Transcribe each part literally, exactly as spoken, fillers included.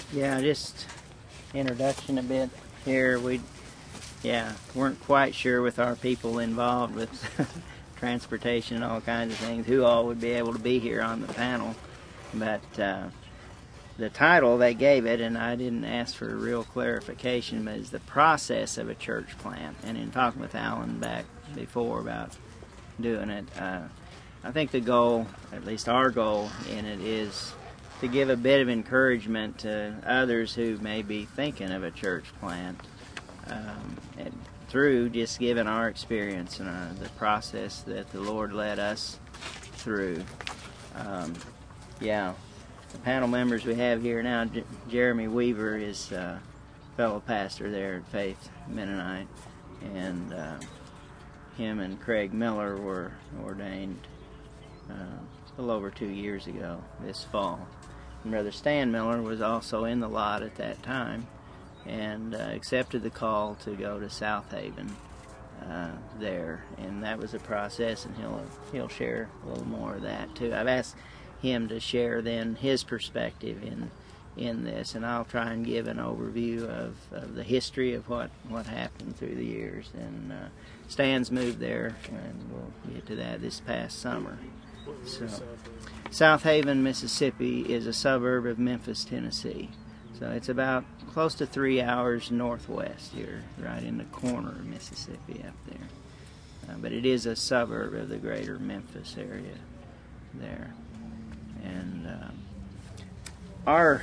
Yeah, just introduction a bit here. We, yeah, weren't quite sure with our people involved with transportation and all kinds of things who all would be able to be here on the panel, but uh, the title they gave it, and I didn't ask for a real clarification, but is the process of a church plant. And in talking with Alan back before about doing it, uh, I think the goal, at least our goal in it, is to give a bit of encouragement to others who may be thinking of a church plant, um, and through just giving our experience and uh, the process that the Lord led us through. Um, yeah, the panel members we have here now, J- Jeremy Weaver is a fellow pastor there at Faith Mennonite, and uh, him and Craig Miller were ordained uh, a little over two years ago this fall. And Brother Stan Miller was also in the lot at that time and uh, accepted the call to go to South Haven uh, there, and that was a process, and he'll he'll share a little more of that too. I've asked him to share then his perspective in in this, and I'll try and give an overview of, of the history of what, what happened through the years. And uh, Stan's moved there, and we'll get to that this past summer. So, South Haven, Mississippi is a suburb of Memphis, Tennessee. So it's about close to three hours northwest here, right in the corner of Mississippi up there. Uh, but it is a suburb of the greater Memphis area there. And um, our,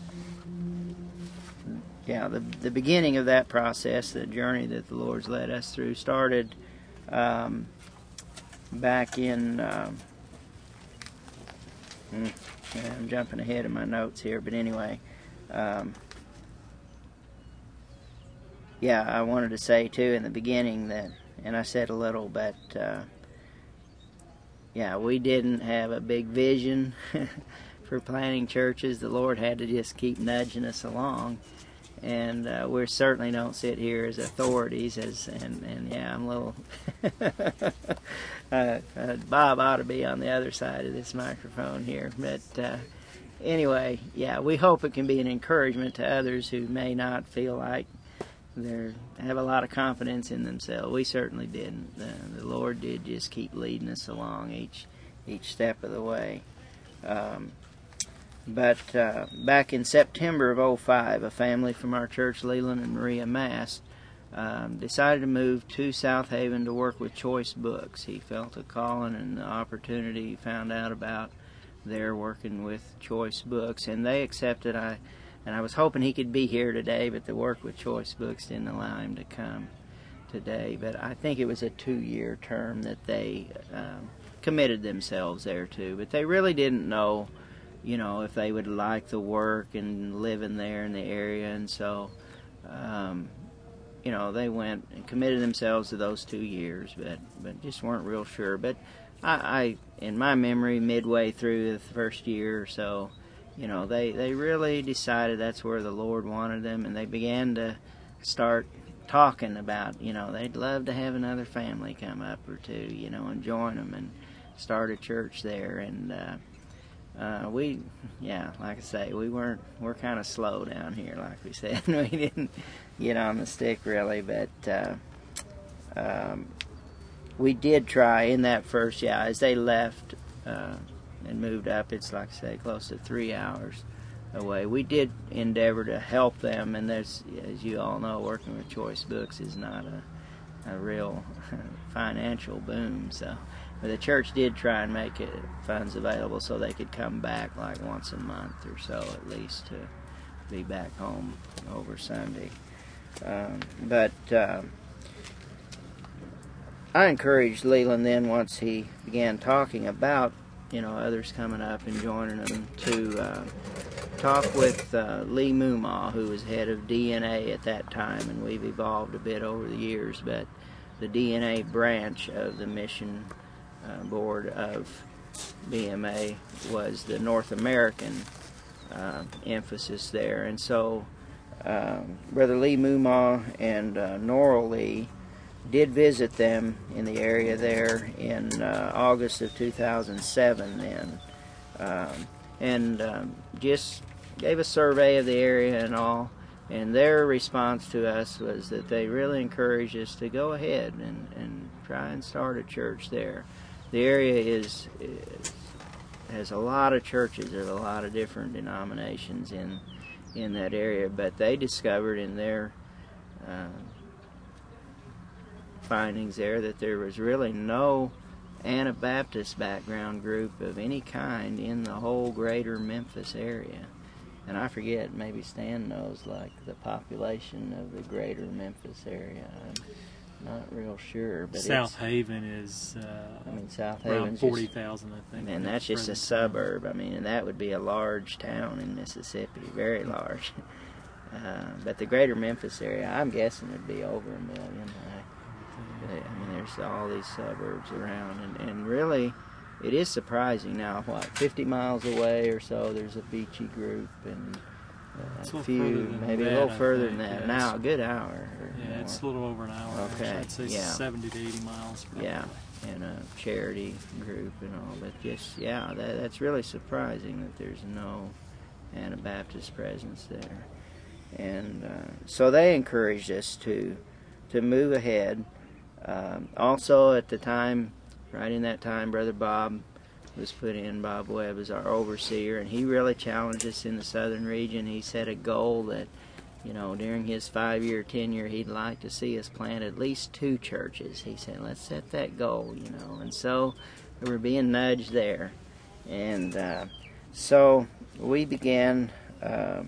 yeah, the, the beginning of that process, the journey that the Lord's led us through, started um, back in... Um, Yeah, I'm jumping ahead in my notes here, but anyway, um, yeah, I wanted to say too in the beginning that, and I said a little, but uh, yeah, we didn't have a big vision for planting churches. The Lord had to just keep nudging us along, and uh, we certainly don't sit here as authorities. As and, and yeah, I'm a little. Uh, uh, Bob ought to be on the other side of this microphone here. But uh, anyway, yeah, we hope it can be an encouragement to others who may not feel like they have a lot of confidence in themselves. We certainly didn't. Uh, the Lord did just keep leading us along each each step of the way. Um, but uh, back in September of oh five, a family from our church, Leland and Maria Mast, Um, decided to move to South Haven to work with Choice Books. He felt a calling and the opportunity he found out about there working with Choice Books, and they accepted. I and I was hoping he could be here today, but the work with Choice Books didn't allow him to come today. But I think it was a two-year term that they um, committed themselves there to. But they really didn't know, you know, if they would like the work and living there in the area, and so. Um, You know, they went and committed themselves to those two years, but, but just weren't real sure. But I, I, in my memory, midway through the first year or so, you know, they, they really decided that's where the Lord wanted them, and they began to start talking about, you know, they'd love to have another family come up or two, you know, and join them and start a church there. And uh, uh, we, yeah, like I say, we weren't, we're kind of slow down here, like we said. We didn't get on the stick really, but uh, um, we did try in that first, yeah, as they left uh, and moved up, it's like I say, close to three hours away. We did endeavor to help them, and there's, as you all know, working with Choice Books is not a, a real financial boom, so. But the church did try and make it, funds available so they could come back like once a month or so at least to be back home over Sunday. Um, but um, I encouraged Leland then, once he began talking about, you know, others coming up and joining them, to uh, talk with uh, Lee Moomaw, who was head of D N A at that time, and we've evolved a bit over the years, but the D N A branch of the mission uh, board of B M A was the North American uh, emphasis there, and so Um, Brother Lee Moomaw and uh, Norrell Lee did visit them in the area there in uh, August of two thousand seven then. Um, and um, just gave a survey of the area and all, and their response to us was that they really encouraged us to go ahead and, and try and start a church there. The area is, is has a lot of churches. There's a lot of different denominations in in that area, but they discovered in their uh, findings there that there was really no Anabaptist background group of any kind in the whole greater Memphis area. And I forget, maybe Stan knows, like, the population of the greater Memphis area. I'm not real sure. But South Haven is uh, I mean, South around Haven's forty thousand, I think. And that's just a suburb. I mean, and that would be a large town in Mississippi, very large. Uh, but the greater Memphis area, I'm guessing, would be over a million. I, I mean, there's all these suburbs around. And, and really, it is surprising now, what, fifty miles away or so, there's a Beachy group, and uh, a few, maybe that, a little I further think, than that, yes. an hour, a good hour. Or yeah, more. It's a little over an hour. Okay, actually. I'd say yeah. seventy to eighty miles. Probably. Yeah, and a charity group and all, but just, yeah, that, that's really surprising that there's no Anabaptist presence there. And uh, so they encouraged us to to move ahead. Um, also, at the time, right in that time, Brother Bob was put in. Bob Webb as our overseer, and he really challenged us in the southern region. He set a goal that, you know, during his five-year tenure, he'd like to see us plant at least two churches. He said, let's set that goal, you know. And so we were being nudged there. And uh, so we began uh,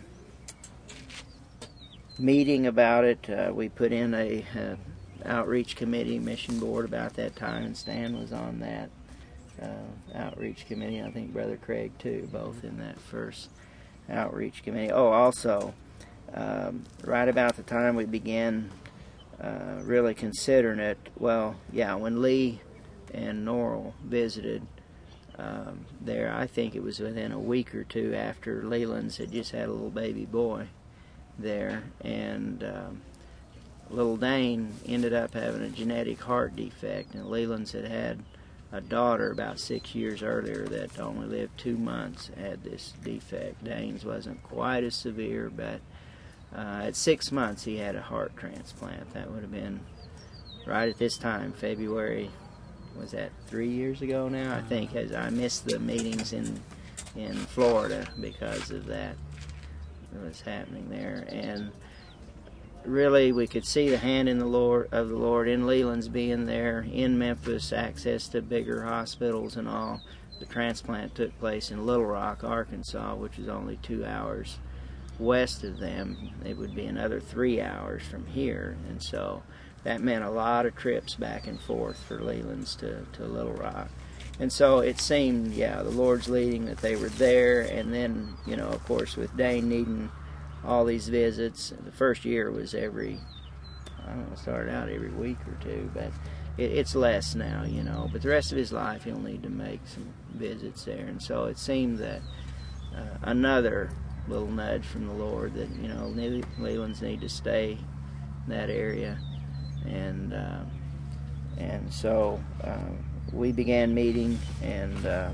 meeting about it. Uh, we put in a, a outreach committee, mission board about that time, and Stan was on that uh, outreach committee. I think Brother Craig too, both in that first outreach committee. Oh, also, um, right about the time we began uh, really considering it, well, yeah, when Lee and Norrell visited um, there, I think it was within a week or two after Leland's had just had a little baby boy there, and um, little Dane ended up having a genetic heart defect, and Leland's had had a daughter about six years earlier that only lived two months, had this defect. Dane's wasn't quite as severe, but uh, at six months he had a heart transplant. That would have been right at this time, February, was that three years ago now? I think, as I missed the meetings in in Florida because of that that was happening there. And really, we could see the hand in the Lord of the Lord in Leland's being there, in Memphis, access to bigger hospitals and all. The transplant took place in Little Rock, Arkansas, which is only two hours west of them. It would be another three hours from here, and so that meant a lot of trips back and forth for Leland's to, to Little Rock. And so it seemed, yeah, the Lord's leading that they were there, and then, you know, of course, with Dane needing all these visits. The first year was every, I don't know, started out every week or two, but it, it's less now, you know. But the rest of his life, he'll need to make some visits there. And so it seemed that uh, another little nudge from the Lord that, you know, Leland's need to stay in that area. And uh, and so uh, we began meeting and uh,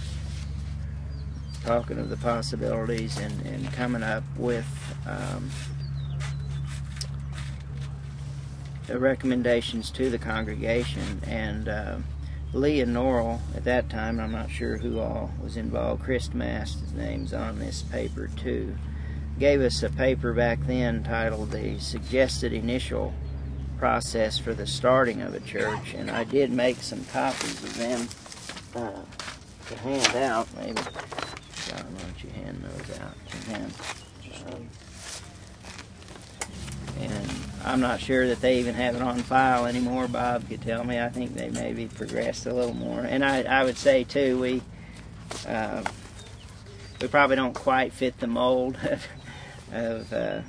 talking of the possibilities and, and coming up with um, the recommendations to the congregation. And uh, Lee and Norrell, at that time, I'm not sure who all was involved, Chris Mast's name's on this paper too, gave us a paper back then titled The Suggested Initial Process for the Starting of a Church, and I did make some copies of them uh, to hand out. Maybe John, why don't you hand those out to him? Um, and I'm not sure that they even have it on file anymore. Bob could tell me. I think they maybe progressed a little more. And I, I would say too, we uh, we probably don't quite fit the mold of of, uh,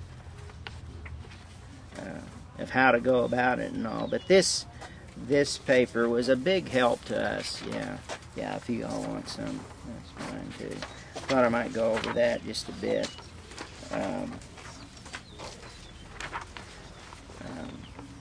uh, of how to go about it and all. But this this paper was a big help to us. Yeah, yeah. If you all want some, that's fine too. Thought I might go over that just a bit. Um, um,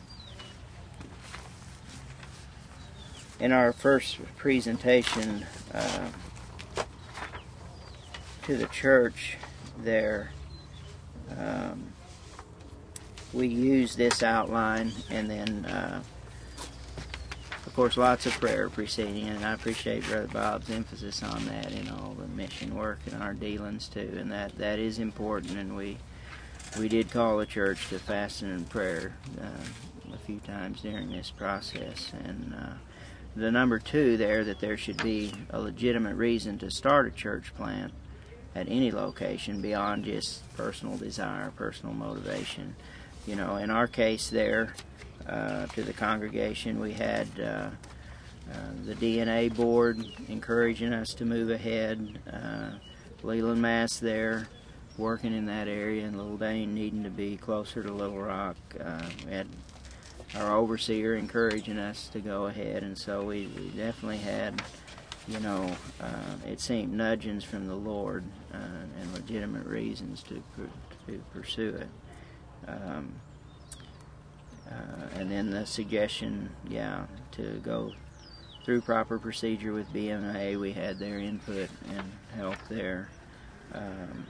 in our first presentation uh, to the church there. Um, we use this outline, and then, uh, of course, lots of prayer preceding it, and I appreciate Brother Bob's emphasis on that in all the mission work and our dealings too, and that, that is important, and we we did call the church to fasting and prayer uh, a few times during this process, and uh, the number two there, that there should be a legitimate reason to start a church plant at any location beyond just personal desire, personal motivation. You know, in our case there, uh, to the congregation, we had uh, uh, the D N A board encouraging us to move ahead, uh, Leland Mass there working in that area, and Little Dane needing to be closer to Little Rock. Uh, we had our overseer encouraging us to go ahead, and so we, we definitely had, you know, uh, it seemed nudgings from the Lord uh, and legitimate reasons to, to pursue it. Um, uh, and then the suggestion, yeah, to go through proper procedure with B M A. We had their input and help there. Um,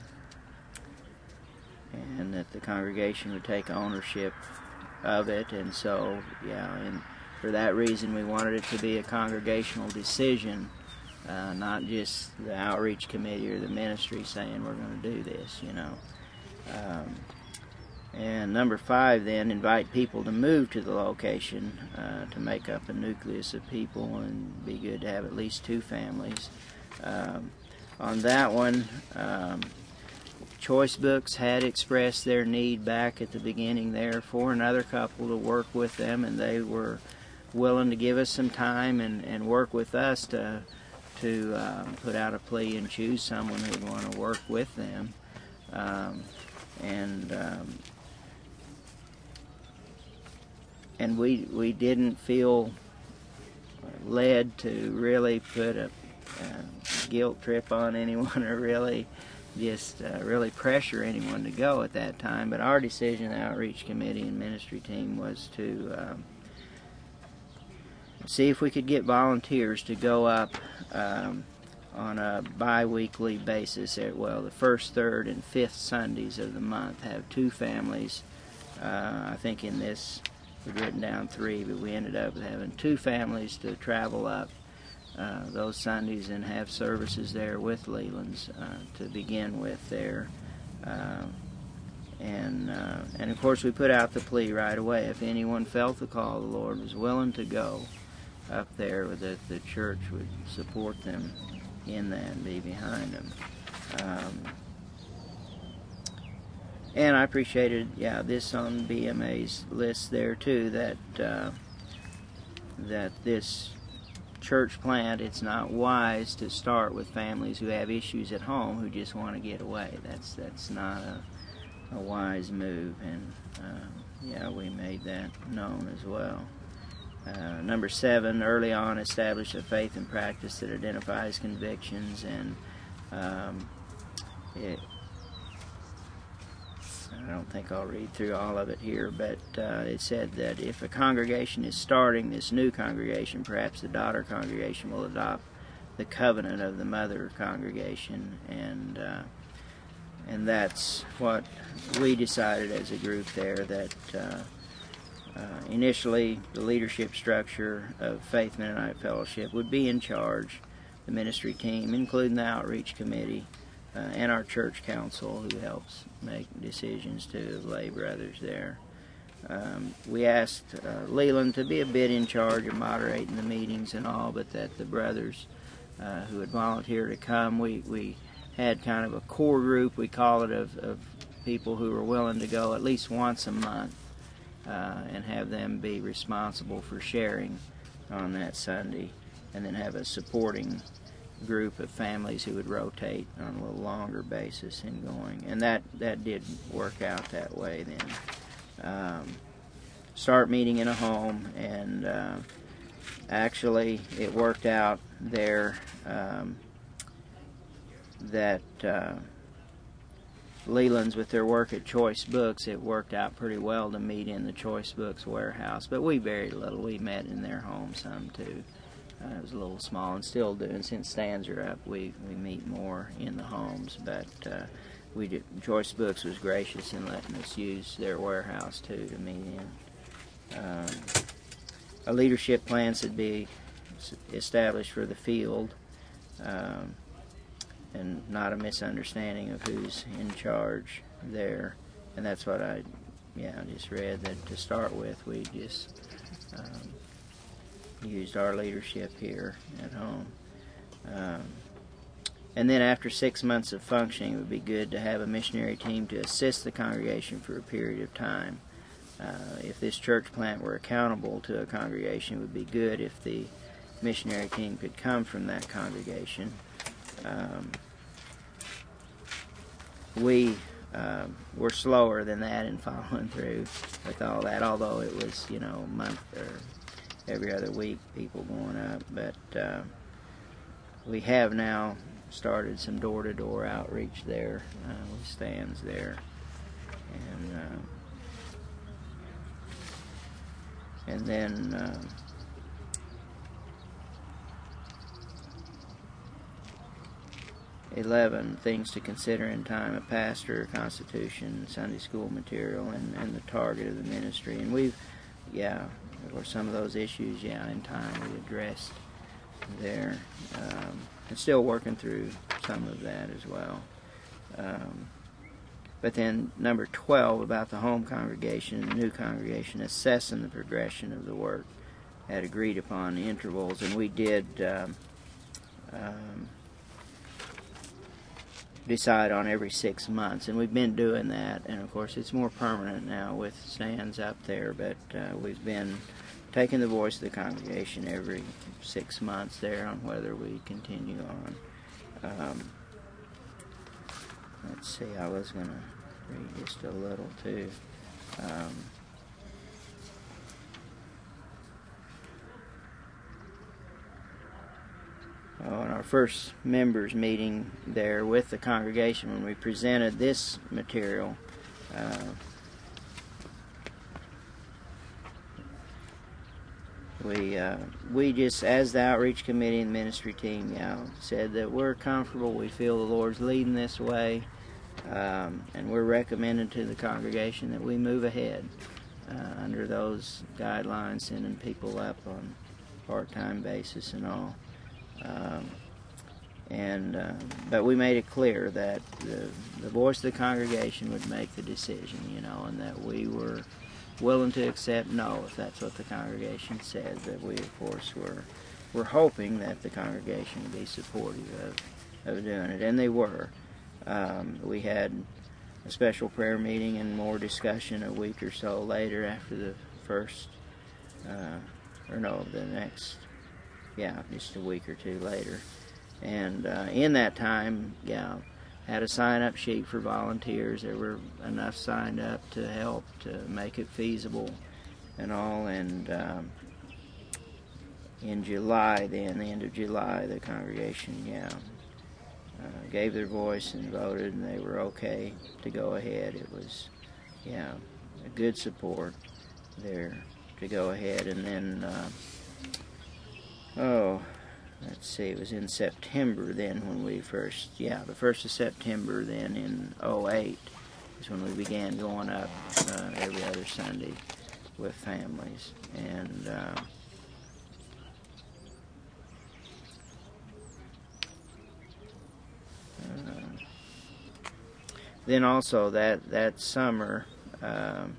and that the congregation would take ownership of it, and so, yeah, and for that reason we wanted it to be a congregational decision, uh, not just the outreach committee or the ministry saying we're going to do this, you know. Um, and number five then, invite people to move to the location uh, to make up a nucleus of people, and be good to have at least two families. Um, on that one, um, Choice Books had expressed their need back at the beginning there for another couple to work with them, and they were willing to give us some time and, and work with us to to uh, put out a plea and choose someone who would want to work with them. Um, and um, and we we didn't feel led to really put a, a guilt trip on anyone, or really just uh, really pressure anyone to go at that time. But our decision, the outreach committee and ministry team, was to um, see if we could get volunteers to go up um, on a bi-weekly basis at, well, the first, third, and fifth Sundays of the month, have two families. Uh, I think in this we'd written down three, but we ended up having two families to travel up Uh, those Sundays and have services there with Leland's uh, to begin with there. Uh, and uh, and of course we put out the plea right away. If anyone felt the call, the Lord was willing to go up there, that the church would support them in that and be behind them. Um, and I appreciated, yeah, this on B M A's list there too, that uh, that this church plant, it's not wise to start with families who have issues at home who just want to get away. That's that's not a, a wise move, and uh, yeah, we made that known as well. Uh, number seven, early on establish a faith and practice that identifies convictions, and um, it, I don't think I'll read through all of it here, but uh, it said that if a congregation is starting, this new congregation, perhaps the daughter congregation will adopt the covenant of the mother congregation, and uh, and that's what we decided as a group there, that uh, uh, initially the leadership structure of Faith Mennonite Fellowship would be in charge, the ministry team, including the outreach committee, Uh, and our church council, who helps make decisions to lay brothers there. Um, we asked uh, Leland to be a bit in charge of moderating the meetings and all, but that the brothers uh, who would volunteer to come, we, we had kind of a core group, we call it, of, of people who were willing to go at least once a month uh, and have them be responsible for sharing on that Sunday, and then have a supporting group of families who would rotate on a little longer basis in going, and that that did work out that way then. Um, start meeting in a home, and uh, actually it worked out there um, that uh, Leland's, with their work at Choice Books, it worked out pretty well to meet in the Choice Books warehouse, but we very little. We met in their home some too. Uh, it was a little small, and still do, and since stands are up, we, we meet more in the homes. But uh, we did, Joyce Books was gracious in letting us use their warehouse too to meet in. Um, a leadership plan should be established for the field, um, and not a misunderstanding of who's in charge there. And that's what I, yeah, just read, that to start with, we just um, used our leadership here at home. Um, and then after six months of functioning, it would be good to have a missionary team to assist the congregation for a period of time. Uh, if this church plant were accountable to a congregation, it would be good if the missionary team could come from that congregation. Um, we uh, were slower than that in following through with all that, although it was, you know, month or every other week people going up. But uh, we have now started some door-to-door outreach there uh, with stands there. And uh, And then uh, eleven, things to consider in time: a pastor, constitution, Sunday school material, and, and the target of the ministry. And we've, yeah, or some of those issues, yeah, in time we addressed there. Um, and still working through some of that as well. Um, But then number twelve, about the home congregation and the new congregation, assessing the progression of the work at agreed upon intervals. And we did um, um, decide on every six months, and we've been doing that. And of course it's more permanent now with stands up there, but uh, we've been taking the voice of the congregation every six months there on whether we continue on. Um, let's see, I was going to read just a little too. Um, oh, in our first members meeting there with the congregation, when we presented this material, uh, we uh, we just, as the outreach committee and ministry team, yeah, said that we're comfortable. We feel the Lord's leading this way. Um, and we're recommending to the congregation that we move ahead uh, under those guidelines, sending people up on part-time basis and all. Um, and uh, but we made it clear that the, the voice of the congregation would make the decision, you know, and that we were willing to accept no if that's what the congregation said. That we, of course, were were hoping that the congregation would be supportive of, of doing it, and they were. Um, we had a special prayer meeting and more discussion a week or so later after the first, uh, or no, the next, yeah, just a week or two later. And uh, in that time, yeah, had a sign-up sheet for volunteers. There were enough signed up to help to make it feasible and all. And um, in July, then, the end of July, the congregation, yeah, Uh, gave their voice and voted, and they were okay to go ahead. It was, yeah, a good support there to go ahead. And then, uh, oh, let's see, it was in September then when we first, yeah, the first of September then in oh eight is when we began going up uh, every other Sunday with families. And uh, Uh, then also that that summer, um,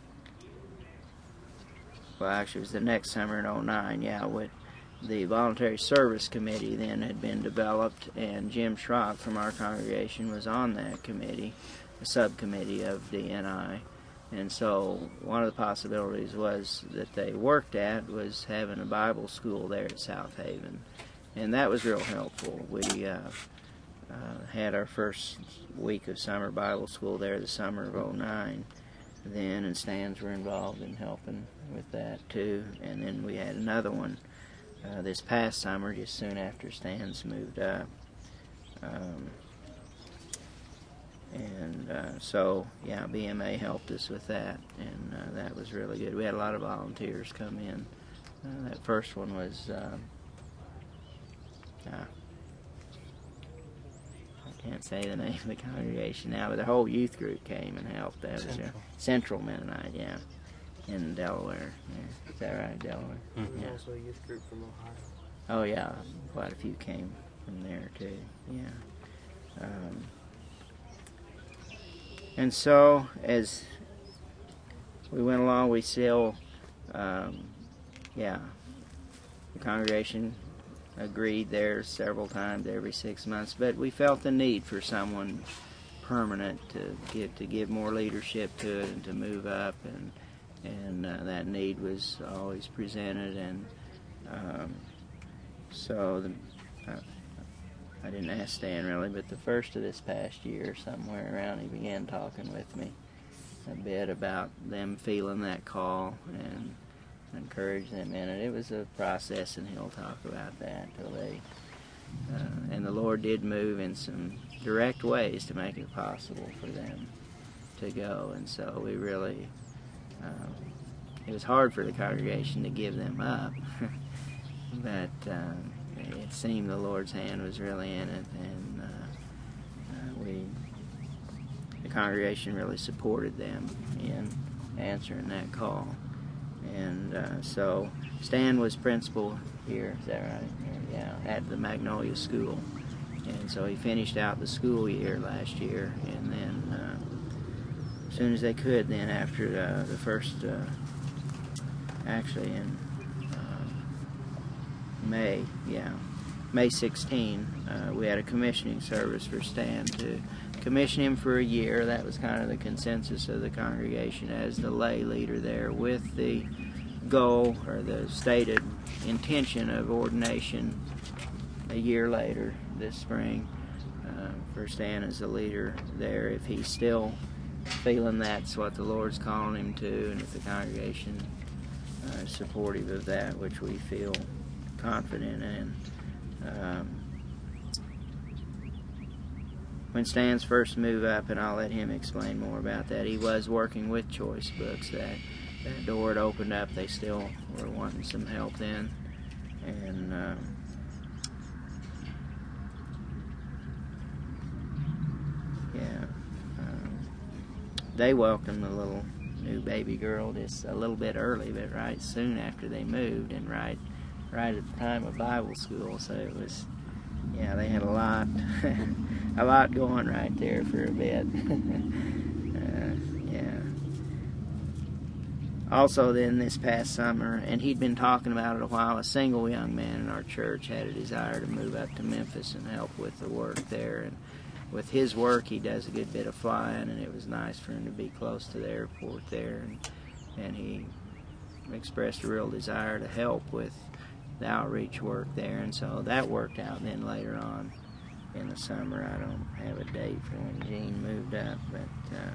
well, actually it was the next summer in oh nine, yeah, with the Voluntary Service Committee then had been developed, and Jim Schrock from our congregation was on that committee, a subcommittee of D N I. And so one of the possibilities was that they worked at was having a Bible school there at South Haven, and that was real helpful. We uh, Uh, had our first week of summer Bible school there the summer of oh nine then, and stands were involved in helping with that too. And then we had another one uh, this past summer just soon after stands moved up. Um, and uh, so, yeah, B M A helped us with that, and uh, that was really good. We had a lot of volunteers come in. Uh, that first one was... Uh, uh, can't say the name of the congregation now, but the whole youth group came and helped. That was Central. a Central Mennonite, yeah, in Delaware. Yeah. Is that right, Delaware? Mm-hmm. Yeah. Also a youth group from Ohio. Oh yeah, quite a few came from there too. Yeah. Um, and so as we went along, we still, um, yeah, the congregation agreed there several times every six months, but we felt the need for someone permanent to give to give more leadership to it and to move up, and and uh, that need was always presented, and um, so the, uh, I didn't ask Stan really, but the first of this past year, somewhere around, he began talking with me a bit about them feeling that call and encourage them in it. It was a process, and he'll talk about that till they. Uh, and the Lord did move in some direct ways to make it possible for them to go, and so we really. Uh, it was hard for the congregation to give them up, but uh, it seemed the Lord's hand was really in it, and uh, uh, we. The congregation really supported them in answering that call. And uh, so Stan was principal here, is that right? Yeah, at the Magnolia School. And so he finished out the school year last year, and then uh, as soon as they could, then after uh, the first, uh, actually in uh, May, yeah, May sixteenth, uh, we had a commissioning service for Stan to commission him for a year. That was kind of the consensus of the congregation as the lay leader there, with the goal or the stated intention of ordination a year later this spring uh, for Stan as a leader there, if he's still feeling that's what the Lord's calling him to, and if the congregation uh, is supportive of that, which we feel confident in. Um, When Stan's first move up, and I'll let him explain more about that, he was working with Choice Books. That that door had opened up. They still were wanting some help then, and um, yeah, um, they welcomed the little new baby girl just a little bit early, but right soon after they moved, and right right at the time of Bible school. So it was. Yeah, they had a lot, a lot going right there for a bit. uh, yeah. Also, then this past summer, and he'd been talking about it a while, a single young man in our church had a desire to move up to Memphis and help with the work there. And with his work, he does a good bit of flying, and it was nice for him to be close to the airport there. And, and he expressed a real desire to help with the outreach work there, and so that worked out. And then later on in the summer, I don't have a date for when Gene moved up, but uh,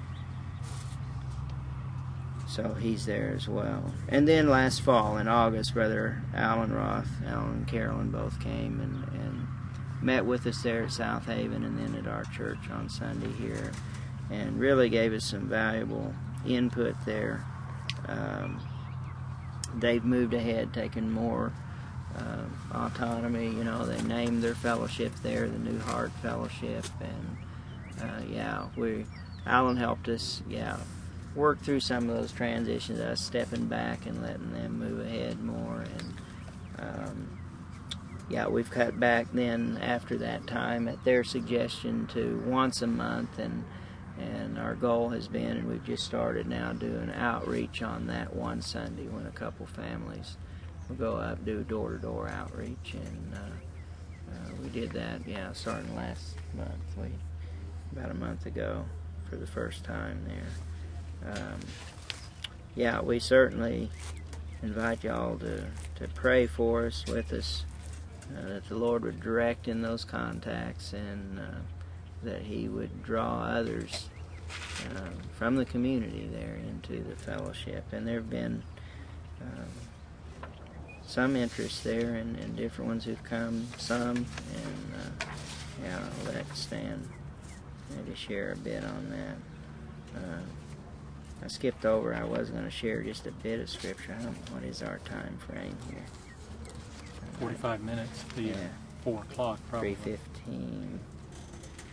so he's there as well. And then last fall in August, Brother Alan Roth, Alan and Carolyn both came and, and met with us there at South Haven, and then at our church on Sunday here, and really gave us some valuable input there. Um, They've moved ahead, taken more uh, autonomy. You know, they named their fellowship there, the New Heart Fellowship, and uh, yeah, we Alan helped us, yeah, work through some of those transitions, us stepping back and letting them move ahead more, and um, yeah, we've cut back then after that time at their suggestion to once a month, and. And our goal has been, and we've just started now doing outreach on that one Sunday when a couple families will go up, do door-to-door outreach. And uh, uh, we did that, yeah, starting last month, we, about a month ago for the first time there. Um, yeah, we certainly invite y'all to, to pray for us, with us, uh, that the Lord would direct in those contacts, and uh, that he would draw others uh, from the community there into the fellowship. And there have been um, some interest there, and, and different ones who've come, some, and uh, yeah, I'll let Stan maybe share a bit on that. Uh, I skipped over, I was going to share just a bit of scripture. I don't know, what is our time frame here? forty-five minutes, the yeah. four o'clock probably. three fifteen.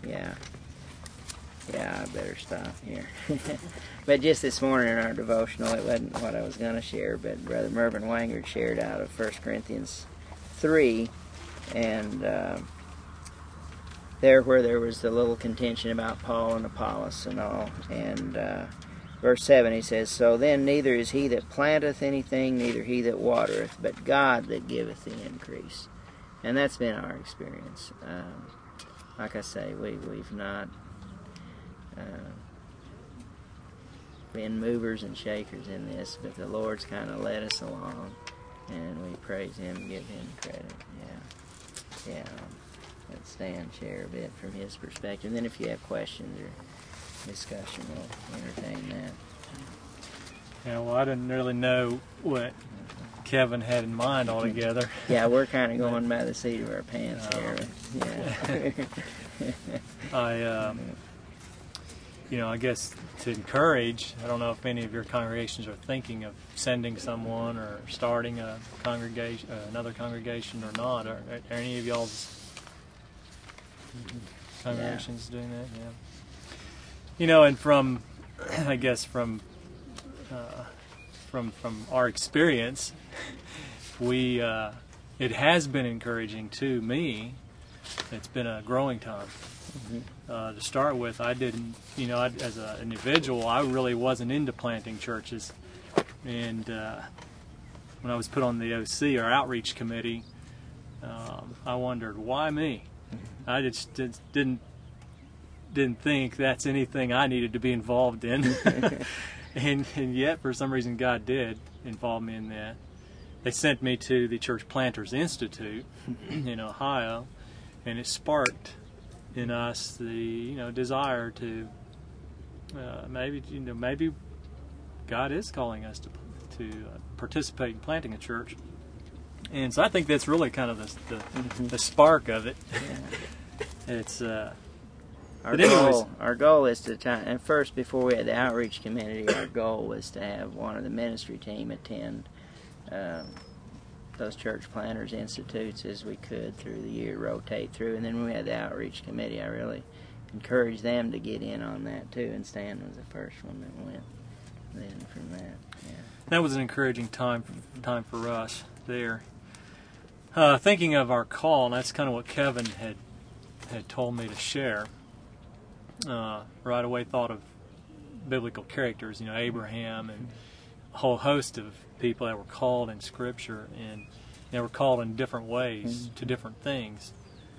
Yeah. Yeah, I better stop here. But just this morning in our devotional, it wasn't what I was going to share, but Brother Mervyn Wangard shared out of First Corinthians three, and uh, there where there was the little contention about Paul and Apollos and all, and uh, verse seven, he says, "So then neither is he that planteth anything, neither he that watereth, but God that giveth the increase." And that's been our experience. Um, like I say, we, we've not uh, been movers and shakers in this, but the Lord's kind of led us along, and we praise Him and give Him credit. Yeah. Yeah. Let Stan share a bit from his perspective. And then if you have questions or discussion, we'll entertain that. Yeah, well, I didn't really know what Kevin had in mind altogether. Yeah, we're kind of going by the seat of our pants Oh. here. Yeah. I, um, you know, I guess to encourage, I don't know if any of your congregations are thinking of sending someone or starting a congregation, uh, another congregation or not. Are, are any of y'all's congregations doing that? Yeah. You know, and from, I guess from, uh, from from our experience, we uh, it has been encouraging to me. It's been a growing time. Mm-hmm. Uh, to start with, I didn't, you know, I, as an individual, I really wasn't into planting churches. And uh, when I was put on the O C, or outreach committee, um, I wondered, why me? I just did, didn't didn't think that's anything I needed to be involved in. and, and yet, for some reason, God did involve me in that. They sent me to the Church Planters Institute in Ohio, and it sparked in us the you know desire to uh, maybe you know maybe God is calling us to to uh, participate in planting a church, and so I think that's really kind of the the, Mm-hmm. the spark of it. Yeah. It's uh, Our but anyways, goal, our goal is to try, and first, before we had the outreach committee, our goal was to have one of the ministry team attend um, those church planters institutes as we could through the year, rotate through. And then when we had the outreach committee, I really encouraged them to get in on that too, and Stan was the first one that went then from that. Yeah. that was an encouraging time time for us there. Uh, thinking of our call, and that's kind of what Kevin had had told me to share. Uh, right away thought of biblical characters, you know, Abraham and a whole host of people that were called in Scripture, and they were called in different ways to different things.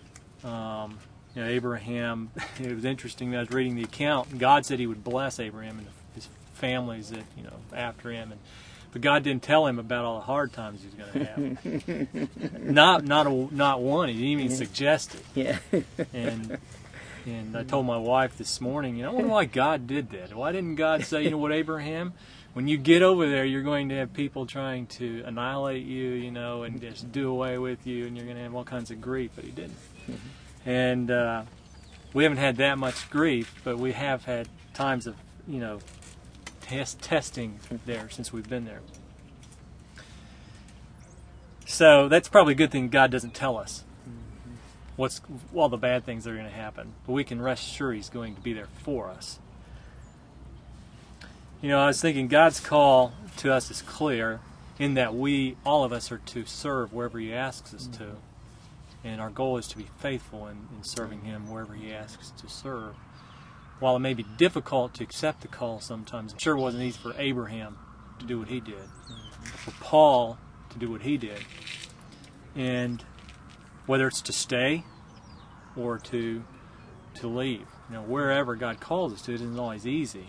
Um, you know, Abraham, it was interesting, I was reading the account, God said He would bless Abraham and his families that, you know, after him, and but God didn't tell him about all the hard times he was going to have. not not a, not one. He didn't even suggest it. Yeah. And and I told my wife this morning, you know, I wonder why God did that. Why didn't God say, you know what, Abraham, when you get over there, you're going to have people trying to annihilate you, you know, and just do away with you, and you're going to have all kinds of grief, but He didn't. Mm-hmm. And uh, we haven't had that much grief, but we have had times of, you know, test testing there since we've been there. So that's probably a good thing God doesn't tell us what's all the bad things that are going to happen, but we can rest sure He's going to be there for us. You know, I was thinking God's call to us is clear in that we, all of us, are to serve wherever He asks us to, and our goal is to be faithful in, in serving Him wherever He asks us to serve. While it may be difficult to accept the call sometimes, I'm sure it wasn't easy for Abraham to do what he did, for Paul to do what he did. And whether it's to stay or to to leave, you know, wherever God calls us to, it isn't always easy.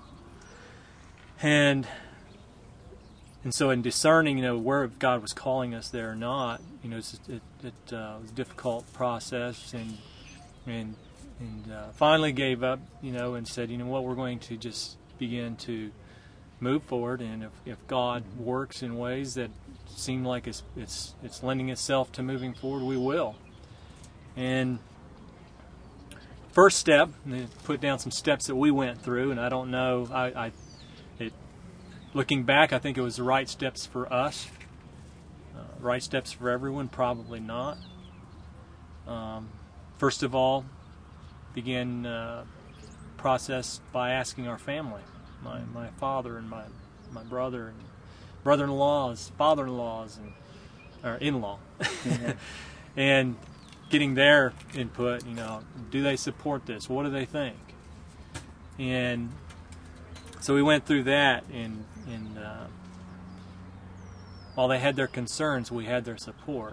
And and so in discerning, you know, where God was calling us there or not, you know, it's, it, it uh, was a difficult process, and and and uh, finally gave up, you know, and said, you know what, we're going to just begin to move forward, and if, if God works in ways that seem like it's it's it's lending itself to moving forward, we will. And first step, and put down some steps that we went through, and I don't know, I, I it, looking back, I think it was the right steps for us. Uh, right steps for everyone, probably not. Um, first of all, began uh, process by asking our family, my my father and my my brother and brother-in-laws, father-in-laws, and or in-law, yeah. and getting their input. You know, do they support this? What do they think? And so we went through that, and and uh, while they had their concerns, we had their support.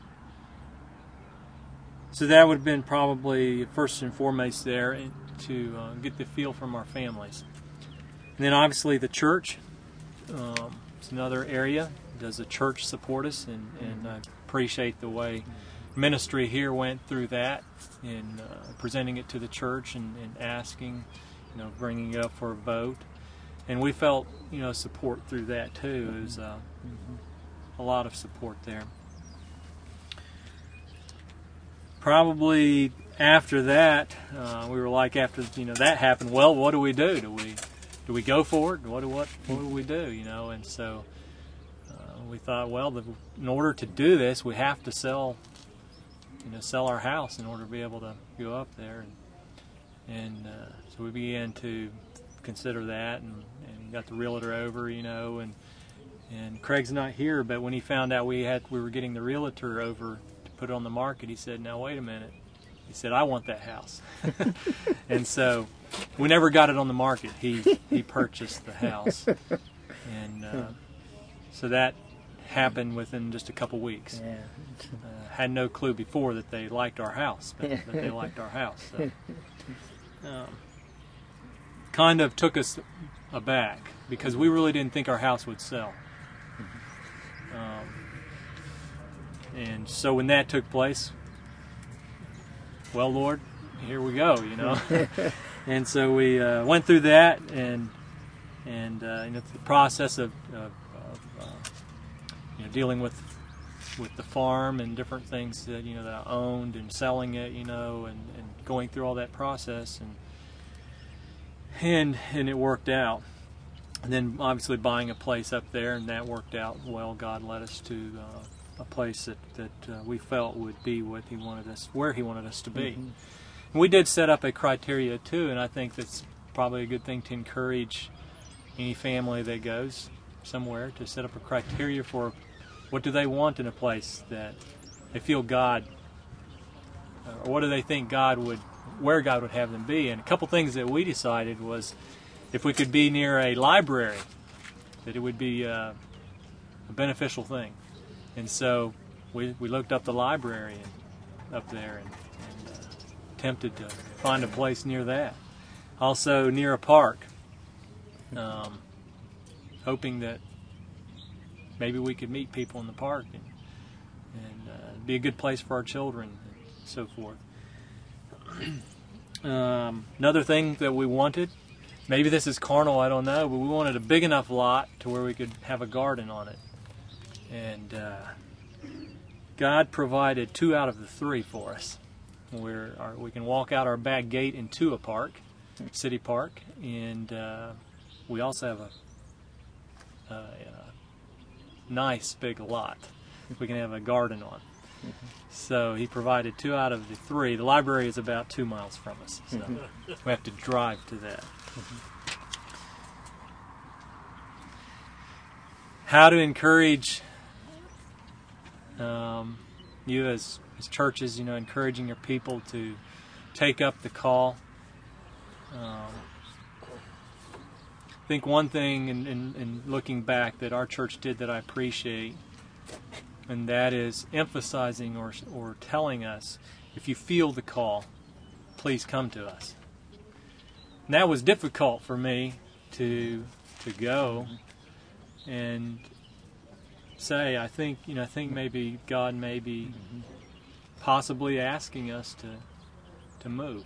So that would have been probably first and foremost there to uh, get the feel from our families. And then obviously the church, um, it's another area. Does the church support us? And, and I appreciate the way ministry here went through that in uh, presenting it to the church and, and asking, you know, bringing it up for a vote. And we felt, you know, support through that too. It was uh, a lot of support there. Probably after that, uh, we were like, after you know that happened, well, what do we do? Do we do we go for it? What do what what do we do? You know, and so uh, we thought, well, the, in order to do this, we have to sell, you know, sell our house in order to be able to go up there, and, and uh, so we began to consider that, and, and got the realtor over, you know, and and Craig's not here, but when he found out we had we were getting the realtor over put it on the market, he said, now wait a minute. He said, I want that house. And so we never got it on the market. He he purchased the house. And uh, so that happened within just a couple weeks. Yeah. Uh, had no clue before that they liked our house, but that they liked our house. So, um, kind of took us aback because we really didn't think our house would sell. Um, And so when that took place, well, Lord, here we go, you know. And so we uh, went through that, and and uh, you know, the process of, of, of uh, you know, dealing with with the farm and different things that you know that I owned and selling it, you know, and, and going through all that process, and and and it worked out. And then obviously buying a place up there, and that worked out well. God led us to Uh, a place that, that uh, we felt would be what he wanted us, where he wanted us to be. Mm-hmm. And we did set up a criteria too, and I think that's probably a good thing to encourage any family that goes somewhere to set up a criteria for what do they want in a place that they feel God, uh, or what do they think God would, where God would have them be. And a couple things that we decided was if we could be near a library, that it would be uh, a beneficial thing. And so we we looked up the library and, up there and, and uh, attempted to find a place near that. Also near a park, um, hoping that maybe we could meet people in the park and, and uh, be a good place for our children and so forth. um, another thing that we wanted, maybe this is carnal, I don't know, but we wanted a big enough lot to where we could have a garden on it. And uh, God provided two out of the three for us. We're, our, we can walk out our back gate into a park, city park, and uh, we also have a, a, a nice big lot we can have a garden on. Mm-hmm. So he provided two out of the three. The library is about two miles from us, so mm-hmm. we have to drive to that. Mm-hmm. How to encourage Um, you as, as churches, you know, encouraging your people to take up the call. Um, I think one thing in, in, in looking back that our church did that I appreciate, and that is emphasizing or, or telling us, if you feel the call, please come to us. And that was difficult for me to to go and say, I think, you know, I think maybe God may be mm-hmm. possibly asking us to to move.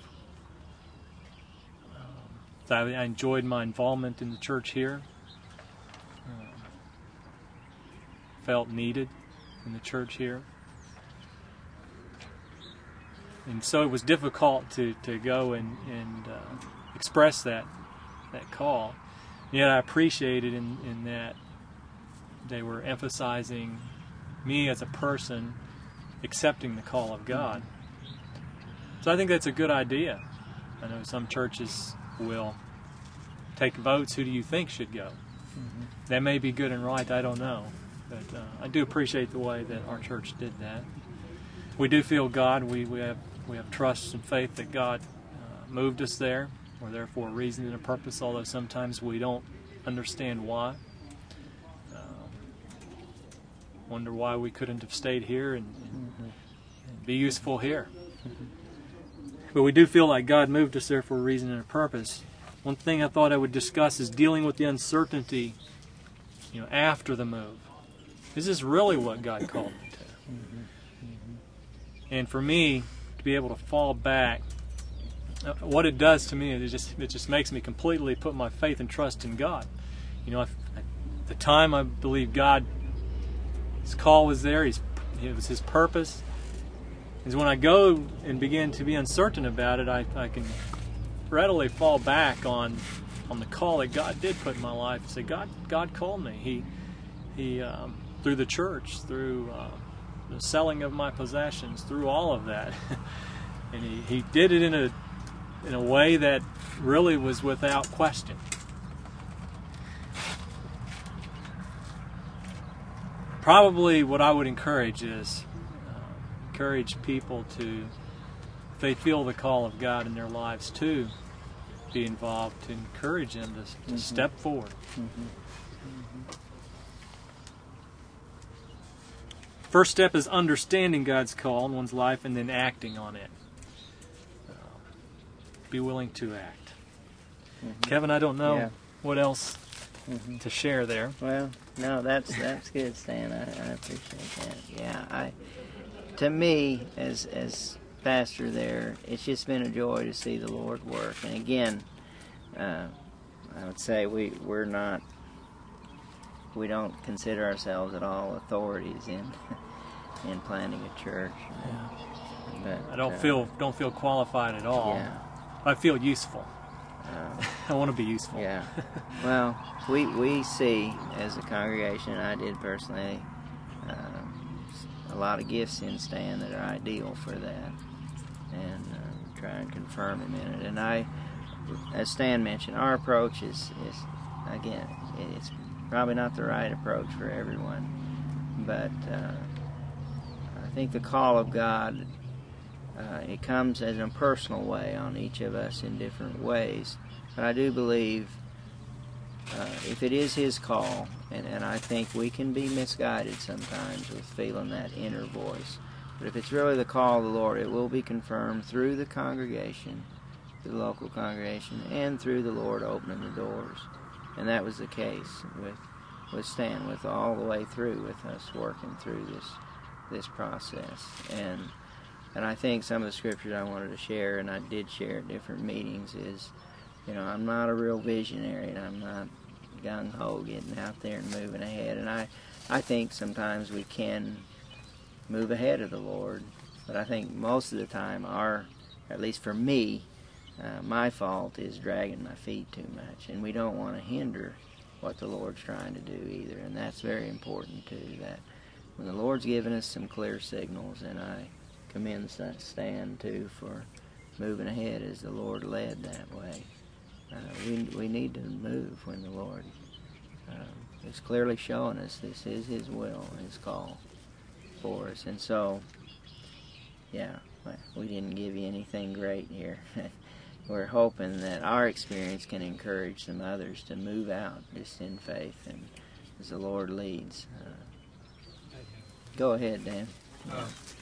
Um, so I, I enjoyed my involvement in the church here. Um, felt needed in the church here. And so it was difficult to, to go and, and uh, express that that call. Yet I appreciated in, in that they were emphasizing me as a person accepting the call of God. So I think that's a good idea. I know some churches will take votes. Who do you think should go? Mm-hmm. That may be good and right. I don't know. But uh, I do appreciate the way that our church did that. We do feel God. We, we have we have trust and faith that God uh, moved us there. We're there for a reason and a purpose, although sometimes we don't understand why. Uh, wonder why we couldn't have stayed here and, and, mm-hmm. and be useful here. Mm-hmm. But we do feel like God moved us there for a reason and a purpose. One thing I thought I would discuss is dealing with the uncertainty, you know, after the move. Is this really what God called me to? Mm-hmm. Mm-hmm. And for me, to be able to fall back, uh, what it does to me is it just it just makes me completely put my faith and trust in God. You know, I, at the time I believe God, His call was there. He's, it was His purpose. Is when I go and begin to be uncertain about it, I, I can readily fall back on on the call that God did put in my life and say, God, God called me. He, he um, through the church, through uh, the selling of my possessions, through all of that, and he, he did it in a in a way that really was without question. Probably what I would encourage is. Encourage people to, if they feel the call of God in their lives, to be involved, to encourage them to, to mm-hmm. step forward. Mm-hmm. Mm-hmm. First step is understanding God's call in one's life and then acting on it. Uh, be willing to act. Mm-hmm. Kevin, I don't know yeah. what else mm-hmm. to share there. Well, no, that's that's good, Stan. I, I appreciate that. Yeah, I. To me, as as pastor there, it's just been a joy to see the Lord work. And again, uh, I would say we we're not, we don't consider ourselves at all authorities in in planting a church. Yeah. But, I don't uh, feel don't feel qualified at all. Yeah. I feel useful. Uh, I want to be useful. Yeah. Well, we we see as a congregation, and I did personally. Uh, a lot of gifts in Stan that are ideal for that, and uh, try and confirm him in it. And I, as Stan mentioned, our approach is, is again, it's probably not the right approach for everyone, but uh, I think the call of God, uh, it comes as a personal way on each of us in different ways, but I do believe Uh, if it is His call, and, and I think we can be misguided sometimes with feeling that inner voice, but if it's really the call of the Lord, it will be confirmed through the congregation, the local congregation, and through the Lord opening the doors. And that was the case with with Stan, with all the way through, with us working through this this process. And and I think some of the scriptures I wanted to share, and I did share at different meetings, is, you know, I'm not a real visionary, and I'm not gung-ho getting out there and moving ahead. And I, I think sometimes we can move ahead of the Lord, but I think most of the time our, at least for me, uh, my fault is dragging my feet too much, and we don't want to hinder what the Lord's trying to do either. And that's very important too, that when the Lord's given us some clear signals, and I commend Stan too for moving ahead as the Lord led that way. Uh, we we need to move when the Lord uh, is clearly showing us this is His will, His call for us. And so, yeah, we didn't give you anything great here. We're hoping that our experience can encourage some others to move out just in faith and as the Lord leads. Uh, go ahead, Dan. Uh,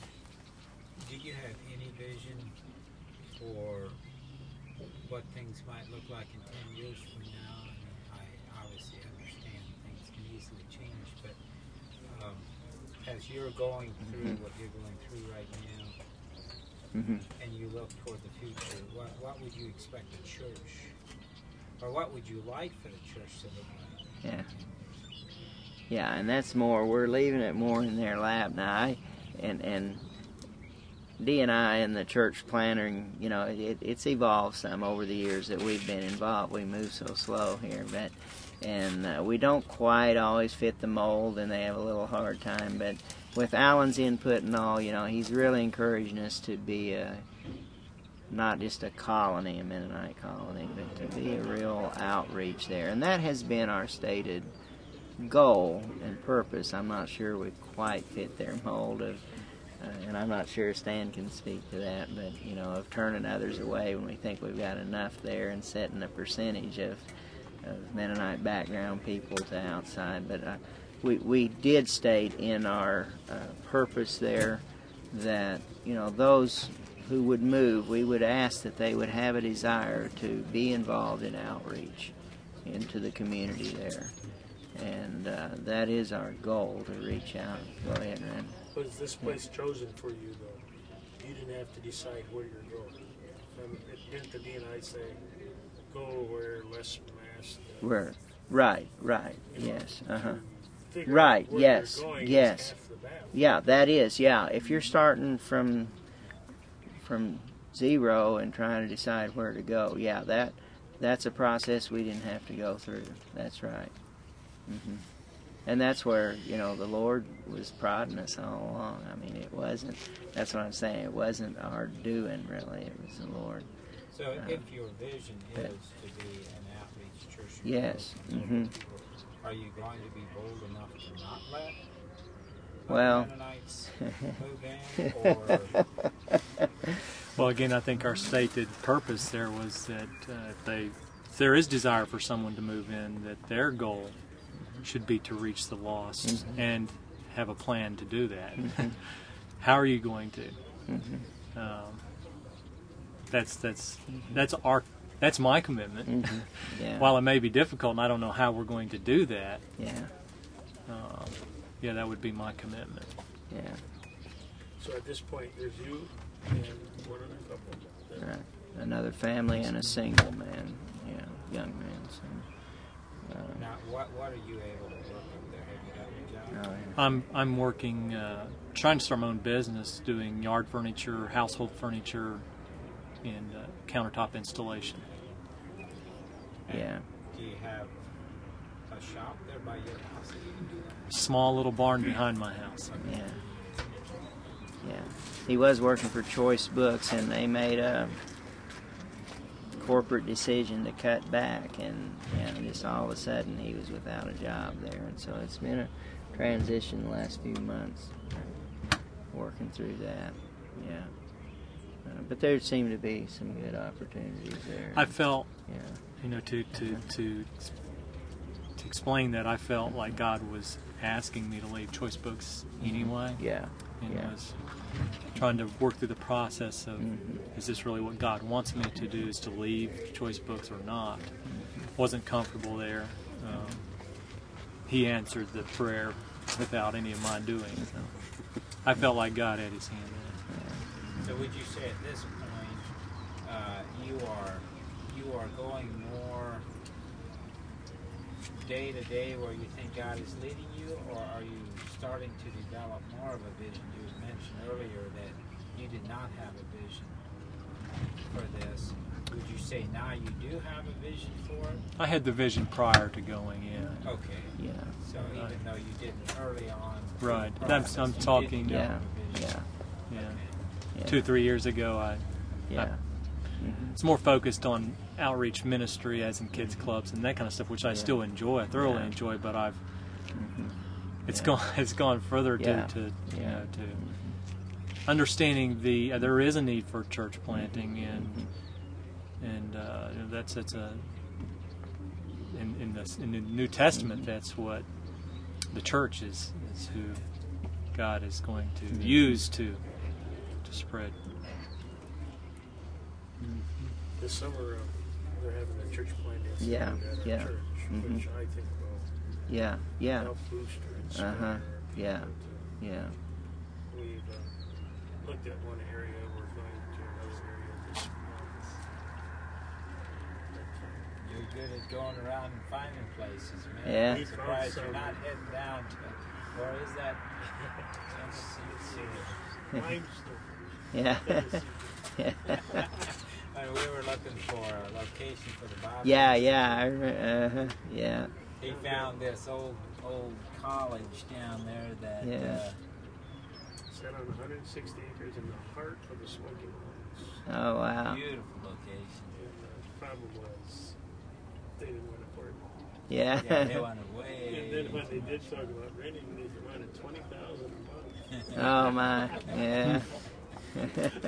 do you have any vision for what things might look like in ten years from now? I mean, I obviously understand things can easily change, but um, as you're going through mm-hmm. what you're going through right now, mm-hmm. and you look toward the future, what, what would you expect the church, or what would you like for the church to look like? Yeah. Yeah, and that's more, we're leaving it more in their lap now. I, and, and Dee and I in the church planning, you know, it, it's evolved some over the years that we've been involved. We move so slow here, but and uh, we don't quite always fit the mold, and they have a little hard time. But with Alan's input and all, you know, he's really encouraging us to be a, not just a colony, a Mennonite colony, but to be a real outreach there. And that has been our stated goal and purpose. I'm not sure we quite fit their mold of, uh, and I'm not sure Stan can speak to that, but, you know, of turning others away when we think we've got enough there and setting a percentage of, of Mennonite background people to outside. But uh, we, we did state in our uh, purpose there that, you know, those who would move, we would ask that they would have a desire to be involved in outreach into the community there. And uh, that is our goal, to reach out. Go ahead, Rand. Was this place yeah. chosen for you, though? You didn't have to decide where you're going. Um, it didn't the D N I say, go where less mass? Uh, where? Right, right, yes, uh-huh. Figure right, out where yes, you're going yes. is half the battle. Yeah, that is, yeah. If you're starting from from zero and trying to decide where to go, yeah, that that's a process we didn't have to go through. That's right. Mm-hmm. And that's where, you know, the Lord was prodding us all along. I mean, it wasn't, that's what I'm saying, it wasn't our doing, really, it was the Lord. So uh, if your vision is to be an outreach church, yes, mm-hmm. are you going to be bold enough to not let well, Mennonites move in? Or? Well, again, I think our stated purpose there was that uh, if they, if there is desire for someone to move in, that their goal should be to reach the lost mm-hmm. and have a plan to do that. Mm-hmm. How are you going to? Mm-hmm. Um, that's that's that's our that's my commitment. Mm-hmm. Yeah. While it may be difficult, and I don't know how we're going to do that. Yeah. Um, yeah, that would be my commitment. Yeah. So at this point, there's you and one other couple. Right. Another family and a single man. Yeah, young man. So. Uh, now, what what are you able to work up there? Have you got your job? oh, yeah. I'm I'm working, uh, trying to start my own business, doing yard furniture, household furniture, and uh, countertop installation. And Yeah. do you have a shop there by your house that you can do that? Small little barn behind my house. Yeah. Yeah. He was working for Choice Books, and they made a corporate decision to cut back, and, and just all of a sudden he was without a job there. And so it's been a transition the last few months, working through that. Yeah. Uh, but there seem to be some good opportunities there. I felt, yeah. you know, to, to, to, to explain that, I felt like God was asking me to leave Choice Books anyway. Yeah. And yeah. was trying to work through the process of, mm-hmm. is this really what God wants me to do, is to leave Choice Books or not? Mm-hmm. Wasn't comfortable there. Um, he answered the prayer without any of my doing. So I felt like God had his hand in it. So would you say at this point uh, you are you are going more day to day where you think God is leading you, or are you starting to develop more of a vision? You had mentioned earlier that you did not have a vision for this. Would you say now you do have a vision for it? I had the vision prior to going in. Okay. Yeah. So even Right. though you didn't early on, Right. the I'm, process, I'm you talking. did Yeah. develop a vision. Yeah. Yeah. Yeah. Two or three years ago, I. Yeah. I mm-hmm. It's more focused on outreach ministry, as in kids clubs and that kind of stuff, which I Yeah. still enjoy, I thoroughly Yeah. enjoy. But I've Mm-hmm. it's Yeah. gone it's gone further to, Yeah. to you Yeah. know to understanding the uh, there is a need for church planting, and Mm-hmm. and uh, you know, that's that's a in in the in the New Testament Mm-hmm. that's what the church is is who God is going to Mm-hmm. use to to spread. This summer, uh, they're having a church planting Yeah, at our yeah. church, Mhm. which I think will Yeah. Yeah. help boost or Uh-huh. inspire. Yeah. But, uh, Yeah. We've uh, looked at one area. We're going to another area this month. But, You're good at going around and finding places, man. Yeah. I'm surprised you're not heading down to, where is that? Tennessee. uh, limestone. Yeah. Tennessee. And we were looking for a location for the Bible. Yeah, yeah, I remember, uh-huh, yeah, He found this old old college down there that Yeah. uh, Set on one hundred sixty acres in the heart of the Smoky Mountains. Oh, wow. Beautiful location. And the problem was they didn't want to afford it. Yeah. Yeah, they wanted way. And then when they did talk about renting, they wanted twenty thousand a month. Oh, my. Yeah. And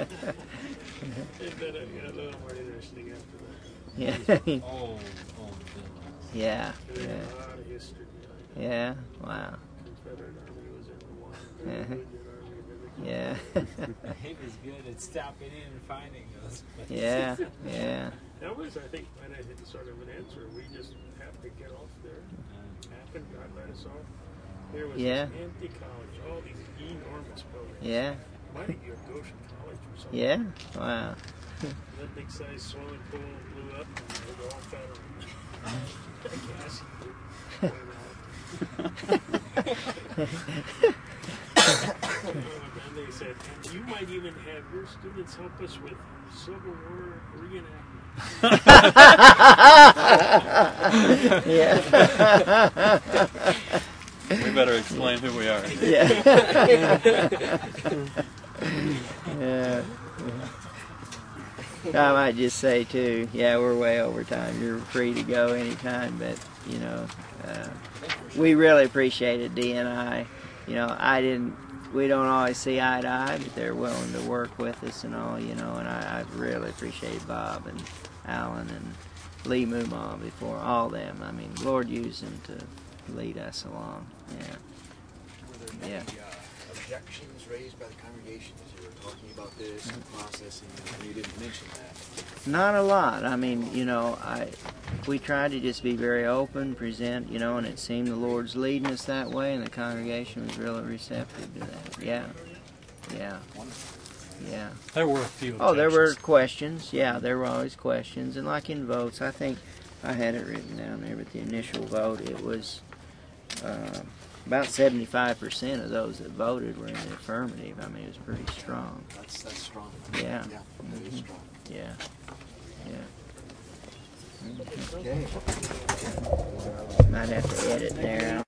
then I got a little more interesting after that. Yeah. Old, old buildings. Yeah. They had Yeah. a lot of history behind it. Yeah. Wow. Confederate Army was in the one. Uh-huh. Union Army and everything. Yeah. He was good at stopping in and finding those places. Yeah. Yeah. That was, I think, when I had sort of an answer. We just happened to get off there. Happened, God let us off. There was Yeah. this empty college, all these enormous buildings. Yeah. Might have been Goshen College or something. Yeah. Wow. That big size swimming pool blew up and they all found a gas heater. And they said, and you might even have your students help us with Civil War reenactment. Yeah. We better explain who we are. Yeah. Yeah. I might just say too, yeah, we're way over time. You're free to go anytime, but you know, uh, we really appreciate it, D and I. You know, I didn't. We don't always see eye to eye, but they're willing to work with us and all. You know, and I, I really appreciate Bob and Alan and Lee Moomaw before all them. I mean, Lord used them to lead us along. Yeah. Were there many Yeah. uh, objections raised by the congregation as you were talking about this and processing? And you didn't mention that. Not a lot. I mean, you know, I we tried to just be very open, present, you know, and it seemed the Lord's leading us that way, and the congregation was really receptive to that. Yeah, yeah, yeah. There were a few. Oh, there were objections. questions. Yeah, there were always questions, and like in votes, I think I had it written down there. But the initial vote, it was uh, about seventy-five percent of those that voted were in the affirmative. I mean, it was pretty strong. That's that's strong. Yeah. Yeah, that is strong. Yeah, yeah. Okay. Might have to edit there.